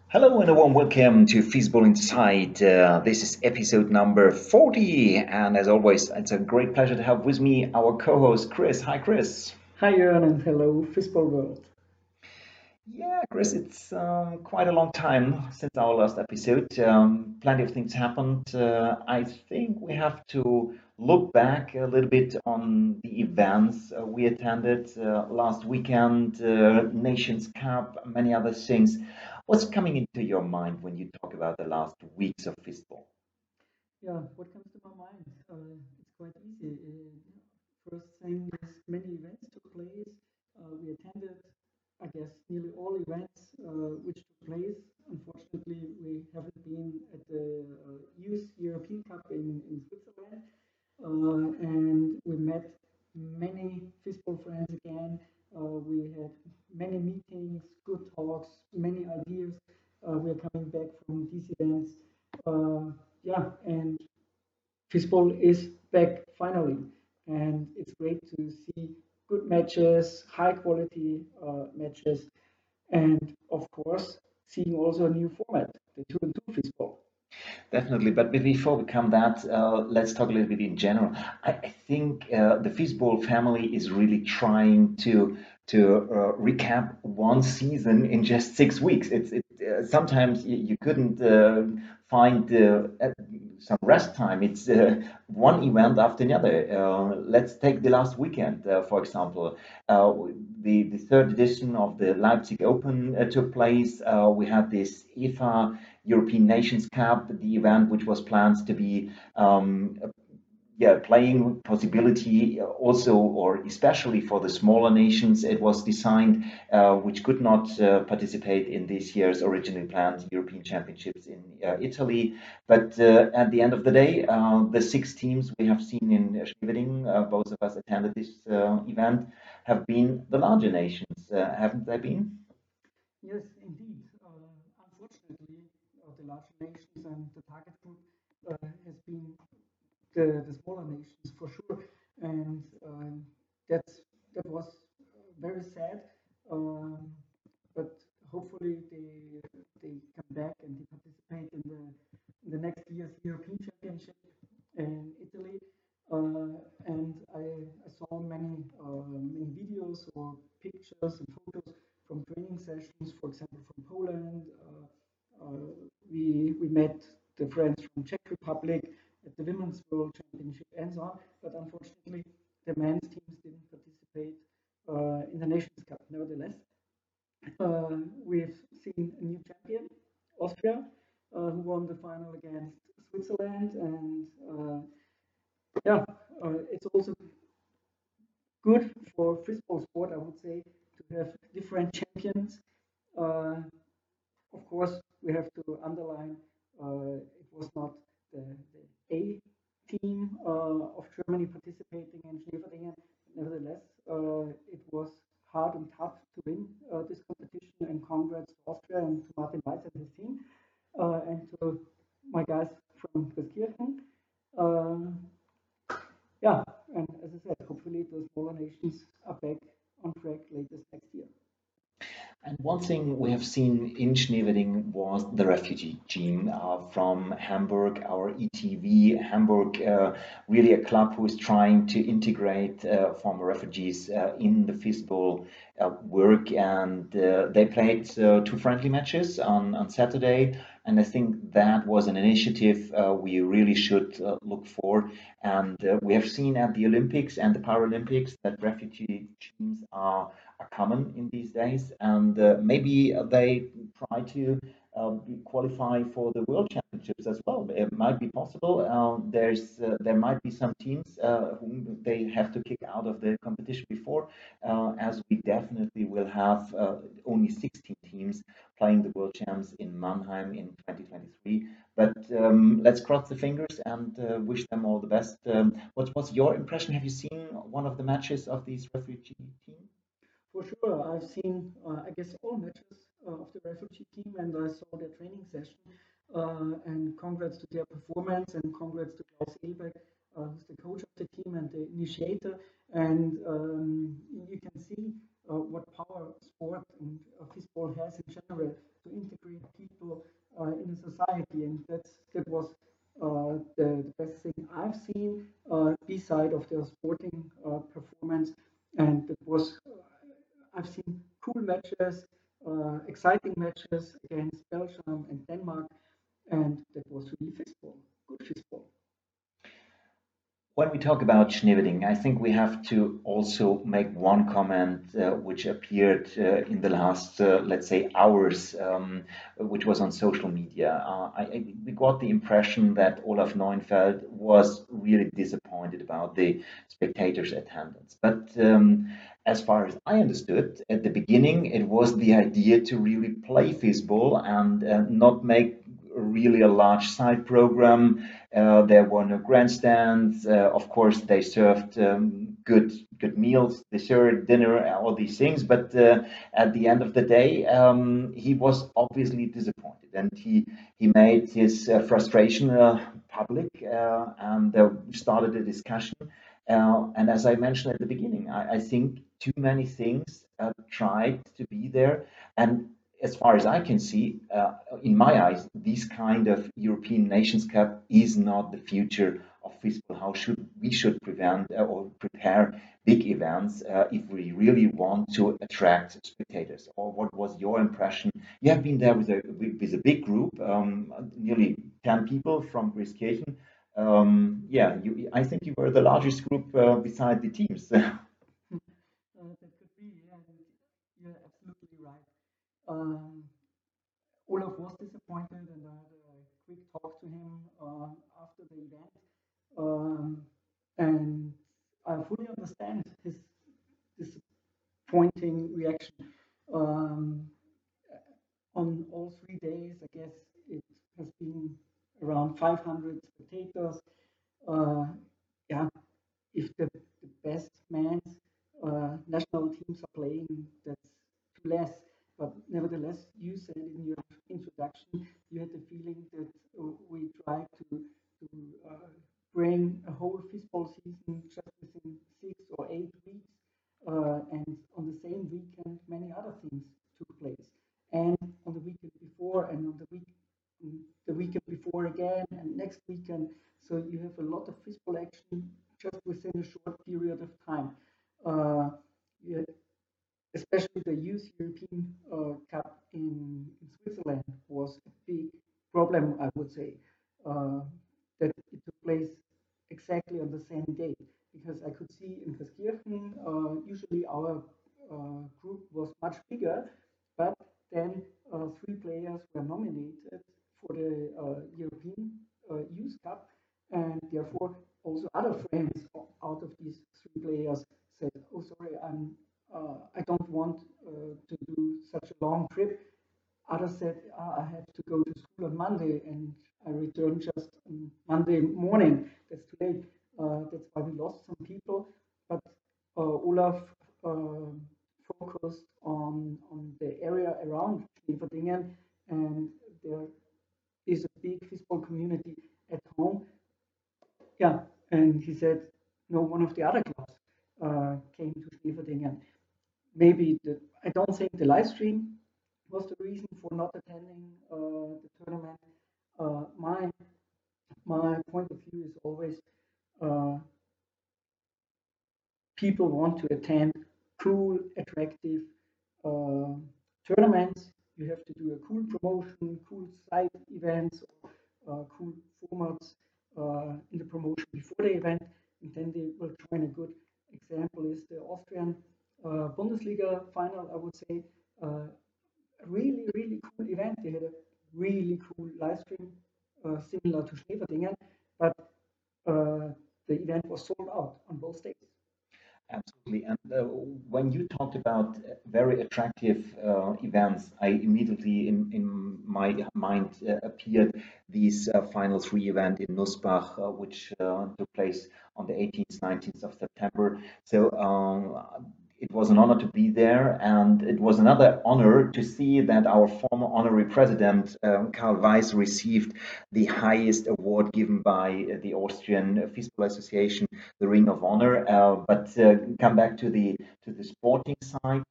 Hello and a warm welcome to Feasible Inside. This is episode number 40, and as always, it's a great pleasure to have with me our co-host Chris. Hi, Chris. Hi, Jörn, and hello, Fistball World. Yeah, Chris, it's quite a long time since our last episode. Plenty of things happened. I think we have to look back a little bit on the events we attended last weekend, Nations Cup, many other things. What's coming into your mind when you talk about the last weeks of Fistball? Yeah, what comes to my mind? It's quite easy. First thing is many events took place. We attended, I guess, nearly all events which took place. Unfortunately, we haven't been at the Youth European Cup in Switzerland, and we met many Fistball friends again. We had many meetings, good talks, many ideas. We are coming back from these events. Yeah, and Fistball is back finally, and it's great to see good matches, high quality matches, and of course, seeing also a new format, the 2-2 Fistball. Definitely, but before we come that, let's talk a little bit in general. I think the Fizball family is really trying to recap one season in just 6 weeks. Sometimes you couldn't find some rest time. It's one event after another. Let's take the last weekend, for example. Uh, the third edition of the Leipzig Open took place. We had this IFA European Nations Cup, the event which was planned to be playing possibility also or especially for the smaller nations. It was designed which could not participate in this year's originally planned European Championships in Italy. But at the end of the day, the six teams we have seen in Schwieberding, both of us attended this event, have been the larger nations, haven't they been? Yes, indeed. Unfortunately, the larger nations and the target group has been the smaller nations for sure, and that's that was very sad. Um, but hopefully they come back and they participate in the next year's European Championship in Italy. And I saw many videos or pictures and photos from training sessions, for example, from Poland. We met the friends from Czech Republic at the Women's World Championship and so on. But unfortunately, the men's teams didn't participate in the Nations Cup. Nevertheless, we've seen a new champion, Austria, who won the final against Switzerland, and yeah, it's also good for frisbee sport, I would say, to have different champions. Uh, of course, we have to underline it was not the A team of Germany participating in Schneeverdingen. Nevertheless, it was hard and tough to win this competition. And congrats to Austria and to Martin Weiss and his team, and to my guys from Christkirchen. Uh, yeah, and as I said, hopefully the smaller nations are back on track latest next year. And one thing we have seen in Schneewedding was the refugee team from Hamburg, our ETV Hamburg, really a club who is trying to integrate former refugees in the football work. And they played two friendly matches on Saturday. And I think that was an initiative we really should look for. And we have seen at the Olympics and the Paralympics that refugee teams are common in these days, and maybe they try to qualify for the World Championships as well. It might be possible. There might be some teams whom they have to kick out of the competition before, as we definitely will have only 16 teams playing the World Champs in Mannheim in 2023. But let's cross the fingers and wish them all the best. What was your impression? Have you seen one of the matches of these refugee teams? For sure, I've seen, I guess, all matches of the refugee team, and I saw their training session. And congrats to their performance, and congrats to Klaus Ilbeck, who's the coach of the team and the initiator. And you can see what power sport and football has in general to integrate people in a society, and that was the best thing I've seen beside of their sporting performance, and it was I've seen cool matches, exciting matches against Belgium and Denmark, and that was really football, good football. When we talk about Schneeveding, I think we have to also make one comment which appeared in the last, let's say, hours, which was on social media. We got the impression that Olaf Neunfeld was really disappointed about the spectators' attendance. But as far as I understood, at the beginning, it was the idea to really play Fizball and not make really a large side program. There were no grandstands. Of course, they served good meals, dessert, dinner, all these things. But at the end of the day, he was obviously disappointed, and he made his frustration public and started a discussion. And as I mentioned at the beginning, I think too many things tried to be there, and as far as I can see, in my eyes, this kind of European Nations Cup is not the future of football. How should prevent or prepare big events if we really want to attract spectators? Or what was your impression? You have been there with a big group, nearly 10 people from Grieskirchen. Yeah, I think you were the largest group beside the teams. That could be, yeah, you're absolutely right. Um, Olaf was disappointed, and I had a quick talk to him after the event. Um, and I fully understand his disappointing reaction. Um, on all 3 days, I guess it has been around 500 spectators. Uh, yeah, if the best men's national teams are playing, that's too less. But nevertheless, you said in your introduction, you had the feeling that we tried to bring a whole football season just within 6 or 8 weeks. And on the same weekend, many other things took place. And on the weekend before, and on the weekend before again, and next weekend. So you have a lot of football action just within a short period of time. Uh, yeah, especially the Youth European Cup in Switzerland was a big problem, I would say, uh, that it took place exactly on the same day. Because I could see in Keskirchen, usually our group was much bigger, but then 3 players were nominated for the European Youth Cup, and therefore also other friends out of these 3 players said, "Oh, sorry, I don't want to do such a long trip." Others said, I have to go to school on Monday and I return just on Monday morning. That's too late. That's why we lost some people. But Olaf uh, focused on the area around Schneeverdingen, and there is a big football community at home. Yeah, and he said no one of the other clubs came to Schneeverdingen. Maybe I don't think the live stream was the reason for not attending the tournament. My point of view is always uh, people want to attend cool, attractive uh, tournaments. You have to do a cool promotion, cool side events, cool formats in the promotion before the event, and then they will join. A good example is the Austrian Bundesliga final, I would say. A really, really cool event. They had a really cool live stream, similar to Schneeverdingen, but the event was sold out on both days. Absolutely. And when you talked about very attractive events, I immediately in my mind appeared these final three event in Nussbach, which took place on the 18th, 19th of September. So it was an honor to be there, and it was another honor to see that our former honorary president, Karl Weiss, received the highest award given by the Austrian Fußball Association, the Ring of Honor. But come back to the sporting side.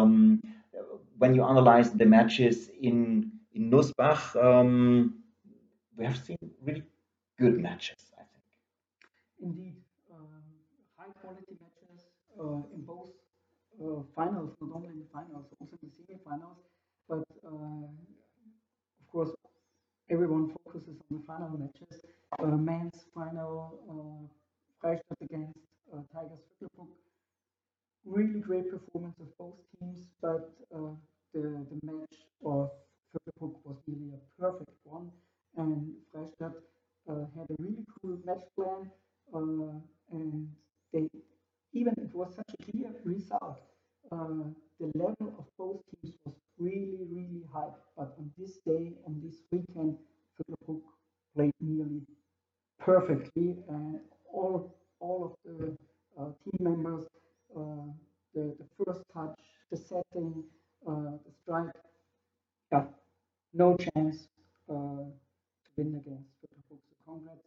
When you analyze the matches in Nussbach, we have seen really good matches, I think. Indeed, high quality matches in both finals, not only in the finals, also in the semi-finals. But of course, everyone focuses on the final matches. Men's final, Freistadt against Tigers Viertelbruck. Really great performance of both teams, but the match of Viertelbruck was really a perfect one, and Freistadt had a really cool match plan, and they even it was such a clear result. The level of both teams was really high, but on this day, on this weekend, Viertelbruck played nearly perfectly, and all of the team members, uh, the first touch, the setting, the strike, yeah, no chance to win against Viertelbruck. So congrats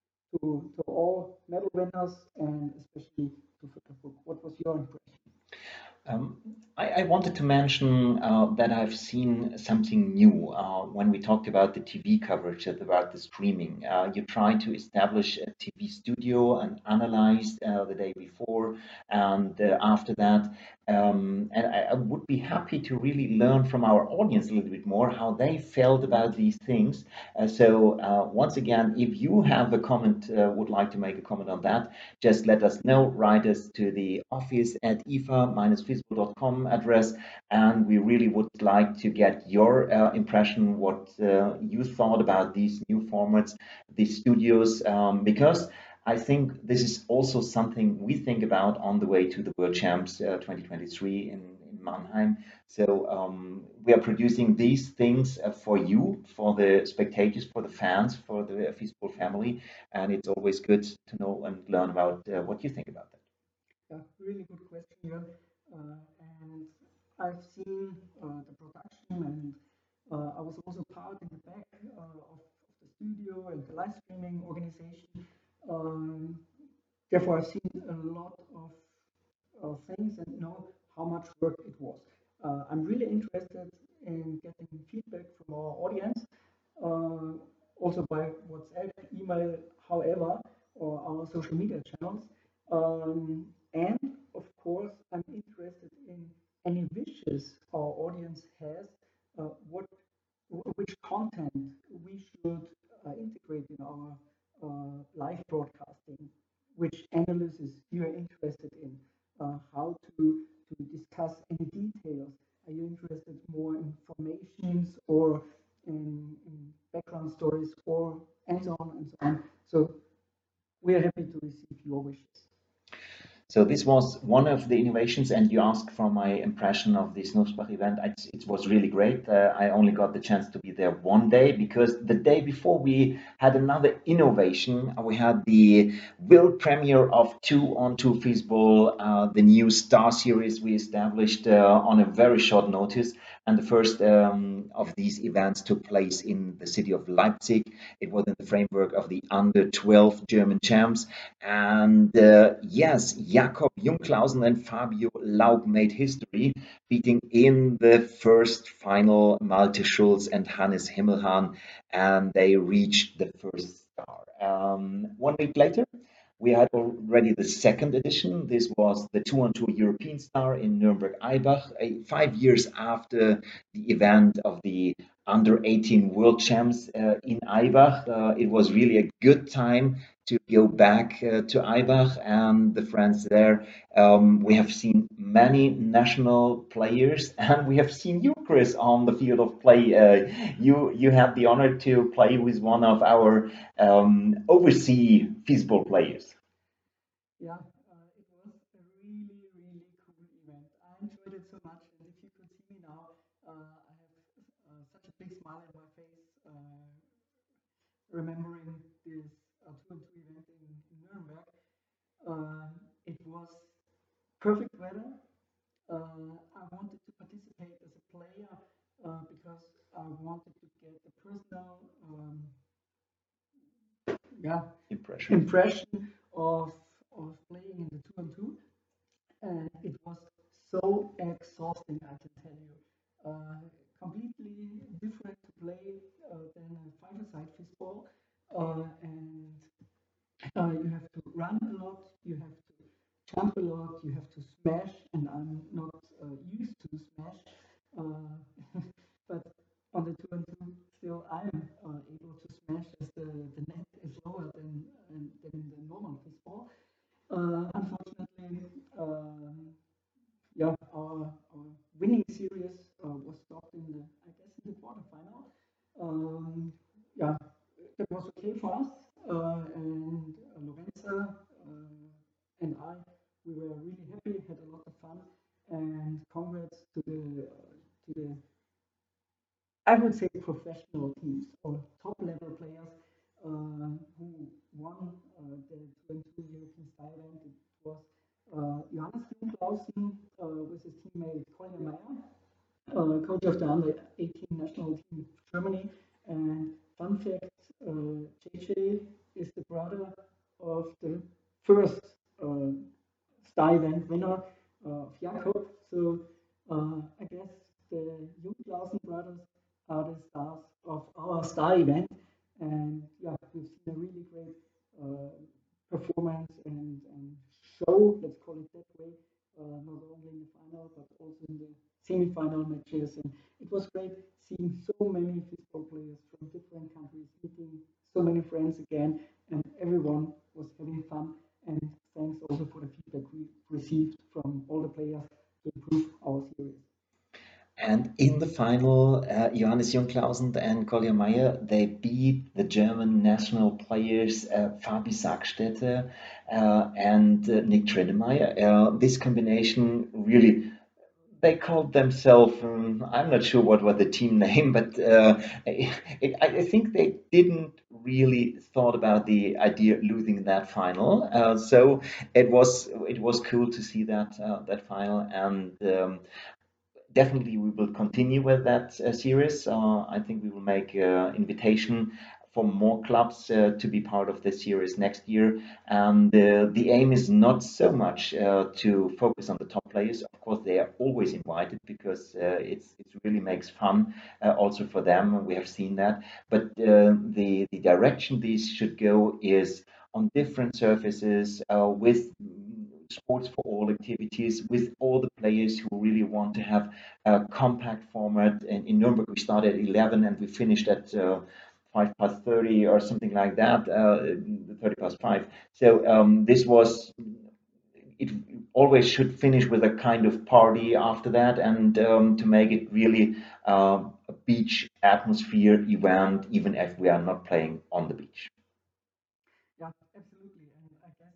to all medal winners and especially to Viertelbruck. What was your impression? Um, I wanted to mention that I've seen something new when we talked about the TV coverage, about the streaming. You try to establish a TV studio and analyze the day before and after that. And I would be happy to really learn from our audience a little bit more how they felt about these things. So once again, if you have a comment, would like to make a comment on that, just let us know. Write us to the office at ifa-fisbal.com address, and we really would like to get your impression, what you thought about these new formats, these studios, because I think this is also something we think about on the way to the World Champs 2023 in Mannheim. So we are producing these things for you, for the spectators, for the fans, for the Fisball family, and it's always good to know and learn about what you think about that. Yeah, really good question, Jörn. And I've seen the production, and I was also part in the back of the studio and the live streaming organization. Um, Therefore, I've seen a lot of things and know how much work it was. I'm really interested in getting feedback from our audience, uh, also by WhatsApp, email, however, or our social media channels. And of course, I'm interested in any wishes our audience has, what which content we should integrate in our live broadcasting, which analysis you are interested in, how to discuss any details. Are you interested more in formations or in background stories or and so on and so on? So we are happy to receive your wishes. So this was one of the innovations, and you asked for my impression of this Nussbach event. It was really great. I only got the chance to be there one day because the day before we had another innovation. We had the world premiere of 2-on-2 Fußball, the new Star Series we established on a very short notice. And the first of these events took place in the city of Leipzig. It was in the framework of the Under 12 German champs. And yes, Jakob Jungklausen and Fabio Laub made history, beating in the first final Malte Schulz and Hannes Himmelhahn, and they reached the first star. 1 week later, we had already the second edition. This was the 2-on-2 European Star in Nuremberg-Eibach, 5 years after the event of the under 18 world champs in Eibach. It was really a good time to go back to Eibach and the friends there. We have seen many national players, and we have seen you, Chris, on the field of play. You had the honor to play with one of our overseas Fußball players. Yeah, it was a really cool event. I enjoyed it so much, and if you could see me now, I have such a big smile on my face, remembering this 2-on-2 event in Nuremberg. It was perfect weather, I wanted to participate as a player because I wanted to get a personal yeah, Impression. impression of of playing in the 2-on-2, and it was so exhausting, I can tell you. Completely different to play than a five-a-side fistball, and you have to run a lot, you have to jump a lot, you have to smash, and I'm not used to smash. But on the 2-on-2, still I'm able to smash as the net is lower than in the normal fistball. Unfortunately, yeah, our winning series was stopped in the, I guess, in the quarterfinal. Yeah, that was okay for us, and Lorenza and I, we were really happy, had a lot of fun, and congrats to the I would say professional teams or top level players who won the 22 European Style event. It was Johannes Clausen with his teammate Kolja Meyer, coach of the under 18 national team of Germany. And fun fact, JJ is the brother of the first uh, Star event winner of Jakob. So I guess the Jungklausen brothers are the stars of our Star event. And yeah, we've seen a really great performance and show, let's call it that way, not only in the final but also in the semi-final matches. And it was great seeing so many football players from different countries, meeting so many friends again, and everyone was having fun. And thanks also for the feedback we received from all the players to improve our series. And in the final, Johannes Jungklausen and Kolja Meyer, they beat the German national players Fabi Sackstätte and Nick Tredemeyer. This combination really, they called themselves, I'm not sure what was the team name, but I think they didn't really thought about the idea of losing that final. So it was cool to see that final, and definitely we will continue with that series. I think we will make invitation for more clubs to be part of the series next year. And the aim is not so much to focus on the top players. Of course, they are always invited because it really makes fun also for them. We have seen that. But the direction these should go is on different surfaces with sports for all activities with all the players who really want to have a compact format. And in Nuremberg, we started at 11 and we finished at 5 past 30 or something like that, 30 past 5. So this was, it always should finish with a kind of party after that, and to make it really a beach atmosphere event, even if we are not playing on the beach. Yeah, absolutely. And I guess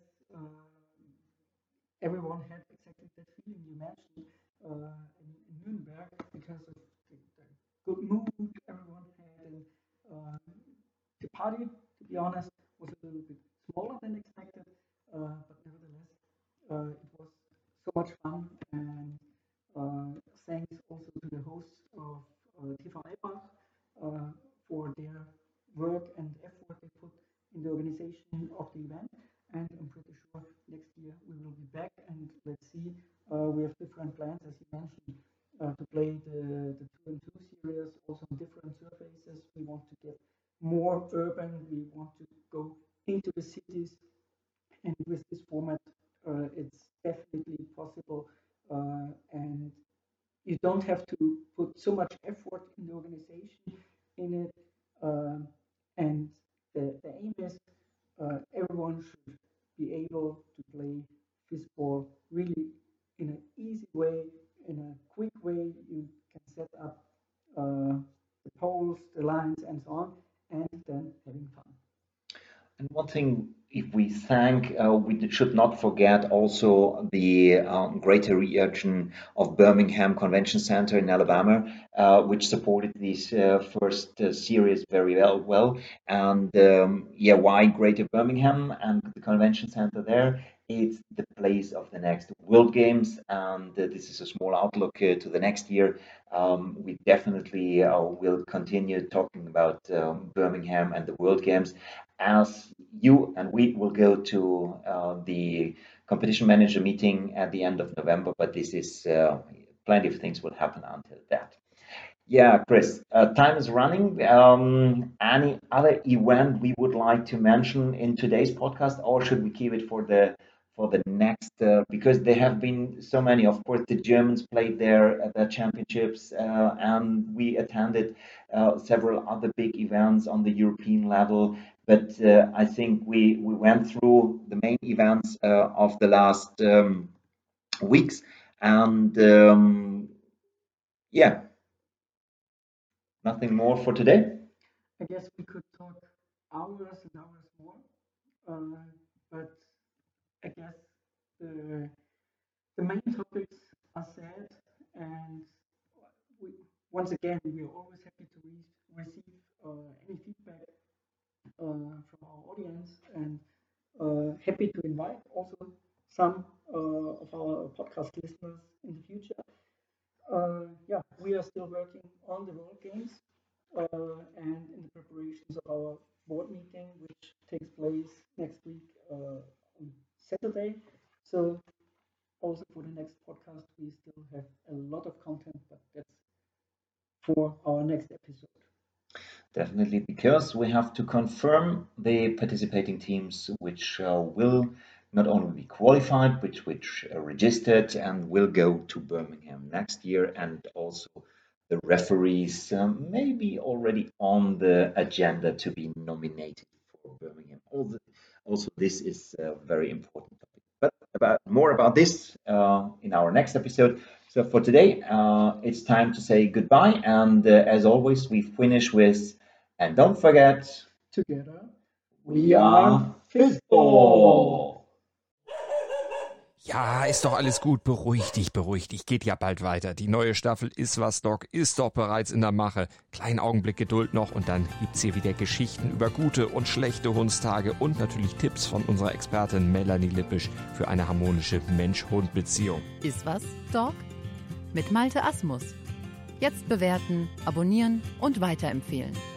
everyone had exactly that feeling you mentioned in Nuremberg because of the good mood everyone had. And uh, the party, to be honest, was a little bit smaller than expected, but nevertheless, it was so much fun. And thanks also to the hosts of TV Eibach for their work and effort they put in the organization of the event. And I'm pretty sure next year we will be back, and let's see. We have different plans, as you mentioned, to play the 2-on-2 series also on different surfaces. We want to get more urban. We want to go into the cities, and with this format, it's definitely possible. And you don't have to put so much effort in the organization in it. And the aim is everyone should be able to play fistball really in an easy way, in a quick way. You can set up the poles, the lines, and so on, and then having fun. And one thing, if we thank, we should not forget also the greater region of Birmingham Convention Center in Alabama, which supported this first series very well. And yeah, why Greater Birmingham and the convention center there? it's the place of the next World Games, and this is a small outlook to the next year. We definitely will continue talking about Birmingham and the World Games, as you and we will go to the competition manager meeting at the end of November, but this is plenty of things will happen until that. Yeah, Chris, time is running. Any other event we would like to mention in today's podcast, or should we keep it for the next? Because there have been so many. Of course, the Germans played their championships, and we attended several other big events on the European level. But I think we went through the main events of the last weeks, and yeah. Nothing more for today? I guess we could talk hours and hours more, but I guess the the main topics are said, and we, once again, we are always happy to receive any feedback from our audience, and happy to invite also some of our podcast listeners in the future. Yeah, we are still working on the World Games and in the preparations of our board meeting, which takes place next week on Saturday. So also for the next podcast, we still have a lot of content, but that's for our next episode. Definitely, because we have to confirm the participating teams, which will not only be qualified, which registered and will go to Birmingham next year, and also the referees maybe already on the agenda to be nominated for Birmingham. Also, this is a very important topic. But more about this in our next episode. So for today, it's time to say goodbye. And as always, we finish with, and don't forget, Together, we are Fistball. Ja, ist doch alles gut. Beruhig dich. Geht ja bald weiter. Die neue Staffel Ist was Doc ist doch bereits in der Mache. Kleinen Augenblick Geduld noch und dann gibt's hier wieder Geschichten über gute und schlechte Hundstage und natürlich Tipps von unserer Expertin Melanie Lippisch für eine harmonische Mensch-Hund-Beziehung. Ist was, Doc? Mit Malte Asmus. Jetzt bewerten, abonnieren und weiterempfehlen.